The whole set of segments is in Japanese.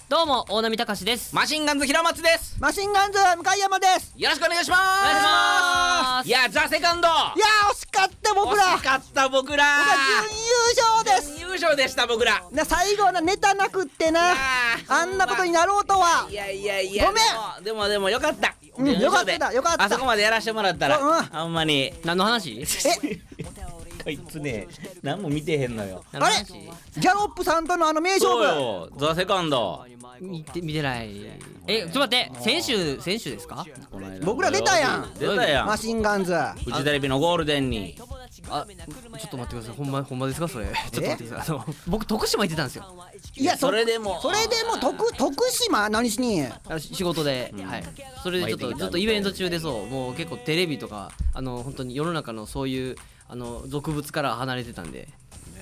どうも大波隆です。 マシンガンズ平松です。 マシンガンズ向山です。 よろしくお願いします。 お願いします。 いやザセカンド、 いや惜しかった僕ら。 惜しかった僕ら。 準優勝です。 準優勝でした僕ら。 最後のネタなくってな、あんなことになろうとは。 いやごめん。でもよかった。 よかったよかった。 あそこまでやらせてもらったら、あんまに何の話？ こいつね、何も見てへんのよ。 あれギャロップさんとの名勝負。 そうよ、ザセカンド見てない。ちょっと待って、先週ですか？ 僕ら出たやん。マシンガンズフジテレビのゴールデンに。 ちょっと待ってください。ほんまですかそれ？ちょっと待ってください。僕徳島行ってたんですよ。 いやそれでも徳島何しに？ 仕事で、はい。それでちょっとイベント中で、そうもう結構テレビとか本当に世の中のそういう俗物から離れてたんで。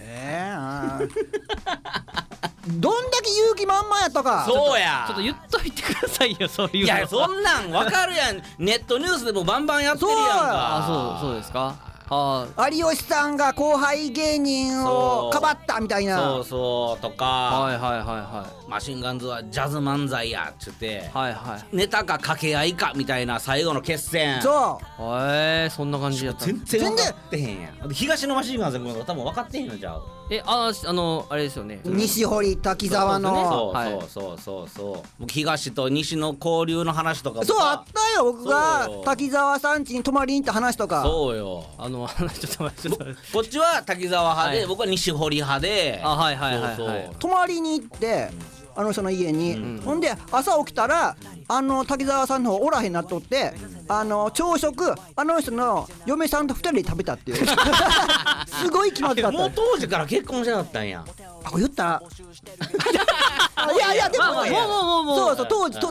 どんだけ勇気満々やったか。 そうや。 ちょっと言っといてくださいよそういうの。 いやそんなんわかるやん。ネットニュースでもバンバンやってるやんか。 そうですか。 有吉さんが後輩芸人をかばったみたいな。 そうとか。 はいマシンガンズはジャズ漫才やっつって、 はいネタか掛け合いかみたいな最後の決戦。 そうそんな感じやった。 全然分かってへんやん。東のマシンガンズ君が多分分かってへんのじゃう。 あれですよね、 西堀滝沢の。 そう僕東と西の交流の話とか。 そうあったよ。僕が滝沢さん家に泊まりに行った話とか。 そうよ。 ちょっと待って、 こっちは滝沢派で、僕は西堀派で。 はい泊まりに行ってあの人の家に、ほんで朝起きたら滝沢さんの方おらへんなっとって、朝食あの人の嫁さんと2人で食べたっていうすごい決まってたった。 もう当時から結婚してなかったんや。 これ言ったらいやでもそう当時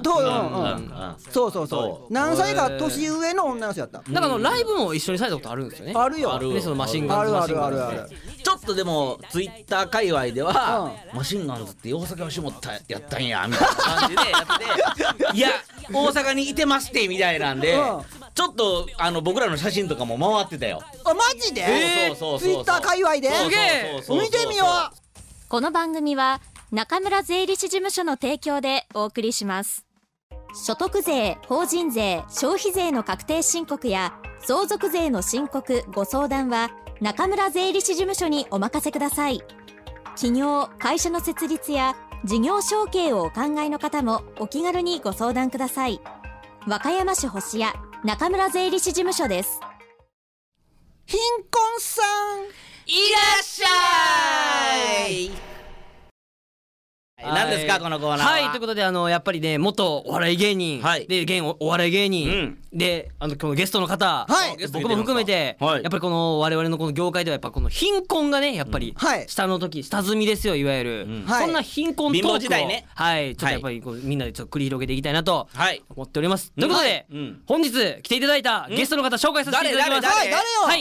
そう何歳か年上の女の人やった。 だからライブも一緒にされたことあるんですよね。 あるよ。 そのマシンガンズ。 あるちょっとでもツイッター界隈ではマシンガンズって大阪を絞ったやったんやみたいな感じでやってて、いや大阪にいてますってみたいなんで、ちょっと僕らの写真とかも回ってたよ。 マジで？ツイッター界隈で？ すげえ見てみよう。 この番組は中村税理士事務所の提供でお送りします。所得税、法人税、消費税の確定申告や相続税の申告ご相談は中村税理士事務所にお任せください。企業・会社の設立や事業承継をお考えの方もお気軽にご相談ください。和歌山市星谷中村税理士事務所です。 貧困さんいらっしゃい。何ですかこのコーナーは。 はい、ということでやっぱりね元お笑い芸人で現お笑い芸人でこのゲストの方、僕も含めてやっぱりこの我々のこの業界ではやっぱこの貧困がねやっぱり下積みですよ、いわゆるそんな貧困トークをちょっとやっぱりみんなでちょっと繰り広げていきたいなと思っております。ということで本日来ていただいたゲストの方紹介させていただきます。はい、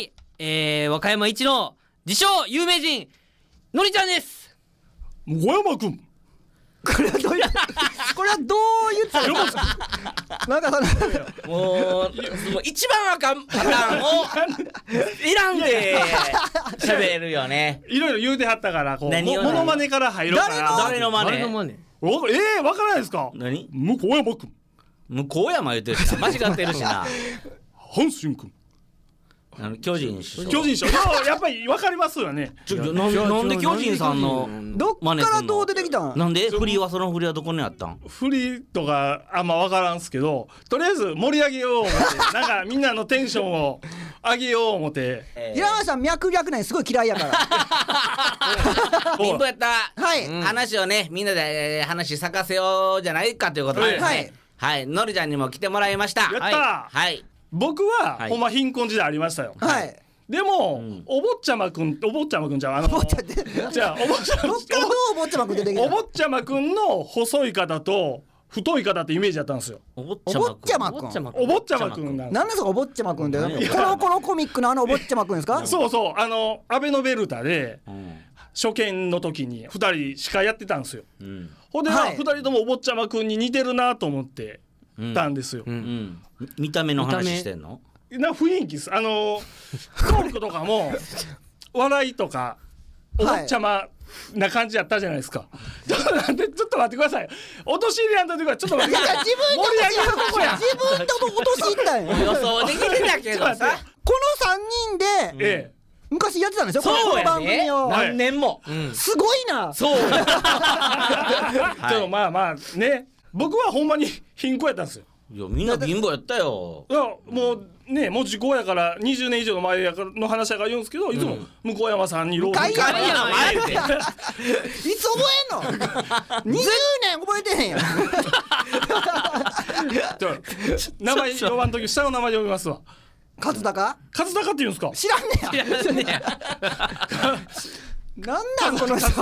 和歌山一の自称有名人のりちゃんです。 小山くん、 これはどう言ってたの？なんかもう一番あかんパターンを選んで喋るよね。 いろいろ言うてはったからモノマネから入ろうかな。 誰のマネ？ わからないですか？ 何？ 向山くん。 向山言ってるしな、間違ってるしな。 阪神くん。 巨人師匠。やっぱり分かりますよね。 なんで巨人さんのどっからどう出てきたん？ なんでその振りはどこにあったん？ 振りとかあんま分からんすけど、とりあえず盛り上げよう思ってなんかみんなのテンションを上げよう思って平山さん脈略ないすごい嫌いやから貧乏やった話をねみんなで話咲かせようじゃないかということで、はいのりちゃんにも来てもらいました。 やった。 はい僕はほんま貧困時代ありましたよ。でもお坊ちゃまくんじゃどっからどうお坊ちゃまくんの細い方と太い方ってイメージだったんですよ。 お坊ちゃまくんなんですかお坊ちゃまくんって？このコミックのお坊ちゃまくんですか？ そうアベノベルタで初見の時に2人司会やってたんですよ。ほんで2人ともお坊ちゃまくんに似てるなと思ってたんですよ。 見た目の話してんの？ 雰囲気です。トークとかも笑いとかお坊ちゃまな感じやったじゃないですか。ちょっと待ってください。落とし入れやんというかちょっと待ってください。 自分と落とし入ったんよ。 予想できてたけどさ、 この3人で昔やってたんでしょ、この番組を。 何年も。 すごいな。 そうちょっとまあね、僕はほんまに貧困やったんですよ。 いやみんな貧乏やったよ。 いやもうね、もう時効やから20年以上の前やからの話やから言うんですけど、いつも向山さんにロールいつ覚えんの20年覚えてへんやん。 名前呼ばんとき下の名前呼びますわ。 勝高って言うんですか。 知らんねや。なんなんこの人。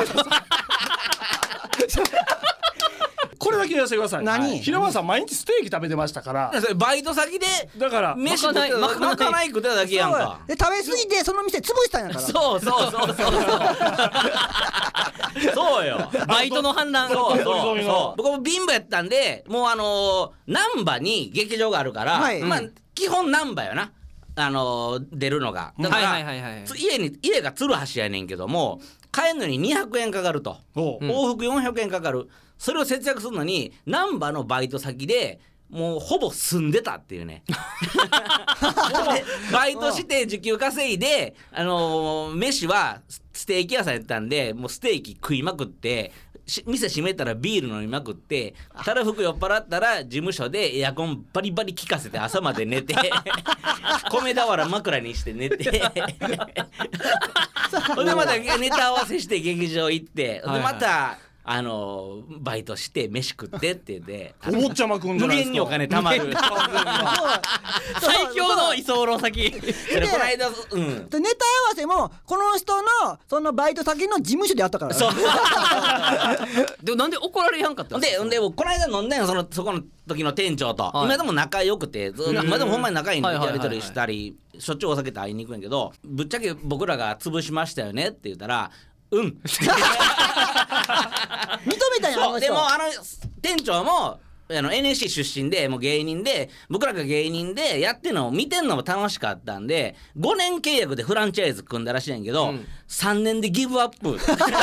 これだけ言わせてください。 何？ 平間さん毎日ステーキ食べてましたから。 バイト先でだから飯食ってまかない食ってただけやんか。 で食べ過ぎてその店潰したんやから。 そうそうよ。 バイトの反乱。 そう僕も貧乏やったんで、もう難波に劇場があるから、まあ基本難波よな。出るのがだから家が鶴橋やねんけども、帰るのに200円かかると、往復400円かかる。それを節約するのに難波のバイト先でもうほぼ住んでたっていうね。バイトして時給稼いで飯はステーキ屋さんやったんで、もうステーキ食いまくって店閉めたらビール飲みまくって、たらふく酔っ払ったら事務所でエアコンバリバリ効かせて朝まで寝て米俵枕にして寝てほんでまたネタ合わせして劇場行って、でまたバイトして飯食ってって言ってお坊ちゃまくんじゃないですか。 無限にお金貯まる最強の居候先。 この間ネタ合わせもこの人のそのバイト先の事務所でやったから。 そうでもなんで怒られやんかったんですか。 でこの間飲んだよ、そこの時の店長と。今でも仲良くて今でもほんまに仲いいんでやり取りしたりしょっちゅうお酒と会いに行くんやけど、ぶっちゃけ僕らが潰しましたよねって言ったら認めたんや。 そうでも店長もNSC 出身でもう芸人で、僕らが芸人でやってんのを見てんのも楽しかったんで5年契約でフランチャイズ組んだらしいんやけど、3年でギブアップ。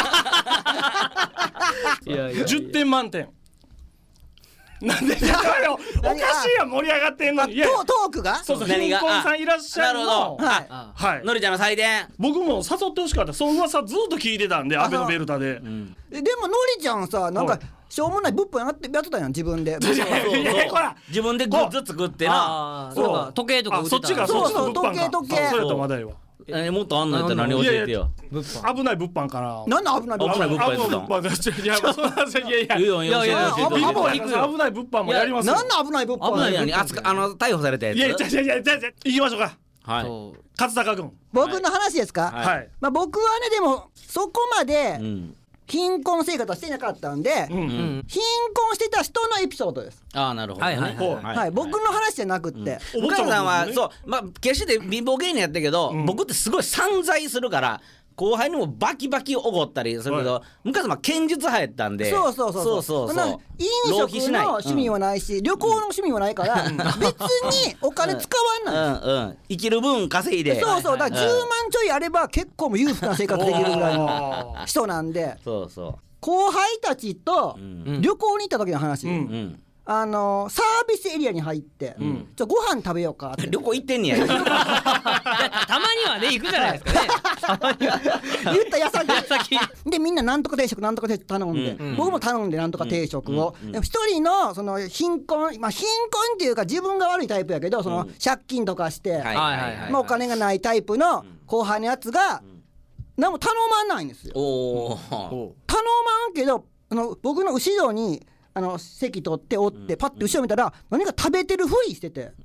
10点満点。なんでだよ、おかしいやん、盛り上がってんのに。 トークがそう貧困さんいらっしゃるの。 はいのりちゃんの祭典僕も誘ってほしかった。その噂ずっと聞いてたんで、アベノベルタで。 でものりちゃんさ、なんかしょうもない物販やってたやん自分で。 自分でグッズ作ってな。 そう時計とか売ってた。 そっちがそう時計それやったらまだいいわ。 もっとあんのやったら何教えてよ。 危ない物販かな。 なんで危ない物販。 危ない物販。 いやそうなんですよ。いや危ない物販もやりますよ。 なんで危ない物販。 危ないように逮捕されたやつ。 いや行きましょうか。 はい。 勝高君。 僕の話ですか。 はい。 まあ僕はね、でもそこまで貧困生活はしてなかったんで、貧困してた人のエピソードです。 ああなるほどね。 はい、僕の話じゃなくって、 お母さんはそうまあ決して貧乏芸人やったけど、僕ってすごい散財するから後輩にもバキバキおごったりするけど、昔は剣術派やったんで、 そう飲食の趣味はないし、旅行の趣味はないから別にお金使わない。 生きる分稼いで、 そうだから10万ちょいあれば結構裕福な生活できるぐらいの人なんで、後輩たちと旅行に行った時の話、サービスエリアに入って、ご飯食べようかって。 旅行行ってんねや。 たまにはね行くじゃないですかね。 言った矢先でみんななんとか定食なんとか定食頼んで、僕も頼んでなんとか定食を。一人のその貧困っていうか自分が悪いタイプやけど、その借金とかしてお金がないタイプの後輩のやつが何も頼まないんですよ。頼まんけど僕の後ろに席取っておってパッて後ろ見たら何か食べてるふりしてて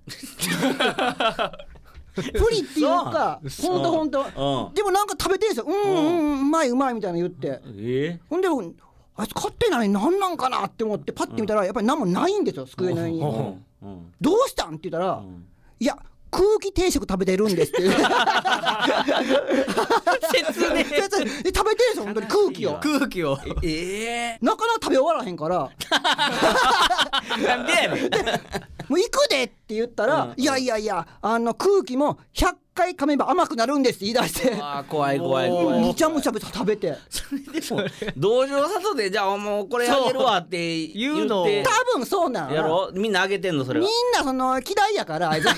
ふりっていうかほんとでもなんか食べてるんですよ。うまいうまいみたいな言って、ほんであいつ買ってない何なんかなって思ってパッて見たらやっぱり何もないんですよ、机の上に。どうしたんって言ったら、いや空気定食食べてるんですって説明食べてるんですよ、本当に空気をなかなか食べ終わらへんからなんでやねんもう行くでって言ったら、いや空気も100 回噛めば甘くなるんですって言い出して、 怖いむちゃむちゃ食べて、 それでも同情さとでじゃあもうこれあげるわって言うの多分そうなんやろ。みんなあげてんのそれは。 みんなその嫌いやからあいつ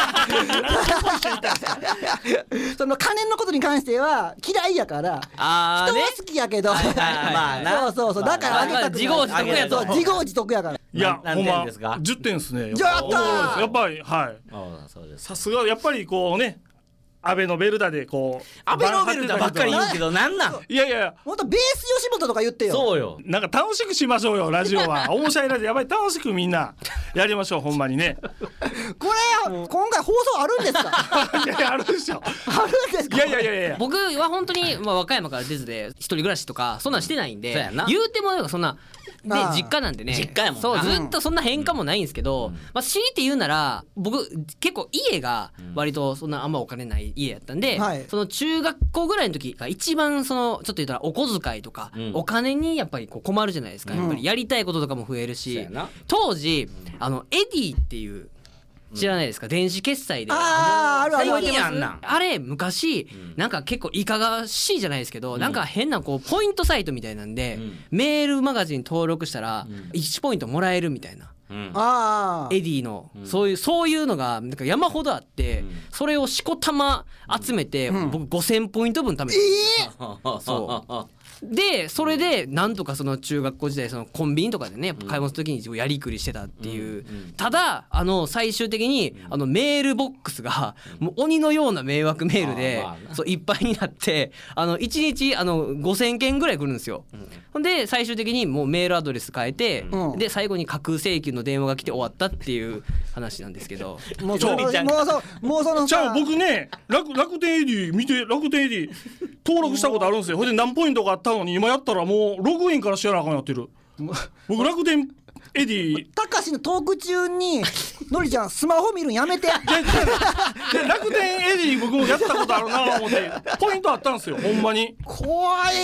その金のことに関しては嫌いやから、人は好きやけど、まあな、そうだからあげたくない。 自業自得やと。 自業自得やから。 いやほんま10点ですね。やっぱりはい。さすがやっぱりこうね、アベノベルダでこうアベノベルダばっかり言うけどなんなん。 いやもっとベース吉本とか言ってよ。 そうよ。 なんか楽しくしましょうよラジオは。面白いラジオやっぱり楽しくみんなやりましょうほんまにね。 これ今回放送あるんですか。 いやあるでしょ。 あるんですか。 いや僕は本当に和歌山から出ずで一人暮らしとかそんなんしてないんで、言うてもなんかそんなで実家なんでね、 実家やもんな。 そうずっとそんな変化もないんですけど、強いて言うなら僕結構家が割とそんなあんまお金ない家やったんで、その中学校ぐらいの時が一番そのちょっと言ったらお小遣いとかお金にやっぱりこう困るじゃないですか。やっぱりやりたいこととかも増えるし、当時エディっていう知らないですか、電子決済で。 あるあれ昔なんか結構いかがわしいじゃないですけど、なんか変なこうポイントサイトみたいなんで、メールマガジン登録したら1ポイントもらえるみたいな、エディのそういうのがなんか山ほどあって、それをしこたま集めて僕5000ポイント分貯めて、そうでそれでなんとかその中学校時代そのコンビニとかでね買い物する時にやりくりしてたっていう、ただ最終的にメールボックスがもう鬼のような迷惑メールでそういっぱいになって1日5000件ぐらい来るんですよ。ほんで最終的にもうメールアドレス変えて、で最後に架空請求の電話が来て終わったっていう話なんですけど、 もうそのじゃあ僕ね楽天エディ見て、楽天エディ登録したことあるんですよ。ほいで何ポイントかあったのに今やったらもうログインからしやらあかんやってる。僕楽天エディたかしのトーク中にのりちゃんスマホ見るんやめて。 楽天エディ僕もやったことあるな思ってポイントあったんですよほんまに。 怖い。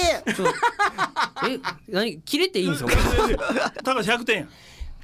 何切れていいんですよ。 たかし100点や。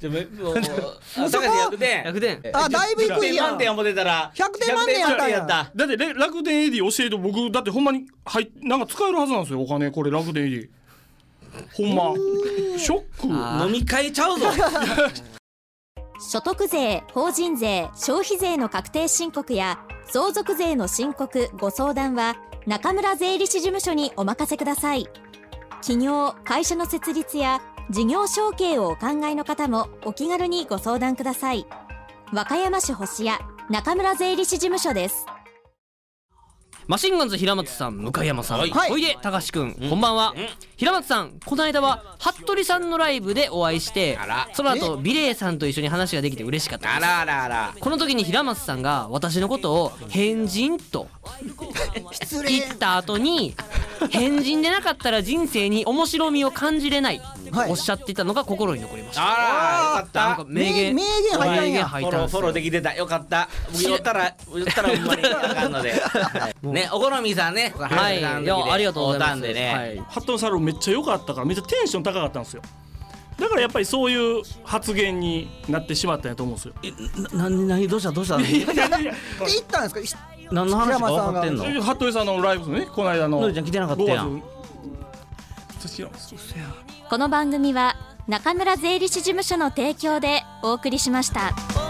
100点。 だいぶ低いやん。 満点を持てたら 100点満点やったんや。 だって楽天エディ教えて僕だってほんまになんか使えるはずなんですよお金。これ楽天エディほんまショック。 飲み会ちゃうぞ。 所得税、法人税、消費税の確定申告や相続税の申告ご相談は中村税理士事務所にお任せください。企業・会社の設立や事業承継をお考えの方もお気軽にご相談ください。和歌山市星谷中村税理士事務所です。 マシンガンズ平松さん、向山さん、おいで高橋くん、こんばんは。平松さん、この間は服部さんのライブでお会いして、その後美玲さんと一緒に話ができて嬉しかったです。この時に平松さんが私のことを変人と言った後に、変人でなかったら人生に面白みを感じれないおっしゃっていたのが心に残りました。 よかった。 なんか名言入ったんや。 フォローできてた。よかった。言ったらほんまにあかんのでね、お好みさんね、 はい、ありがとうございますね。 服部さんめっちゃ良かったからめっちゃテンション高かったんですよ。だからやっぱりそういう発言になってしまったんやと思うんですよ。 何どうしたって言ったんですか。 何の話か分かってんの。 服部さんのライブね、この間ののりちゃん来てなかったやん。 この番組は中村税理士事務所の提供でお送りしました。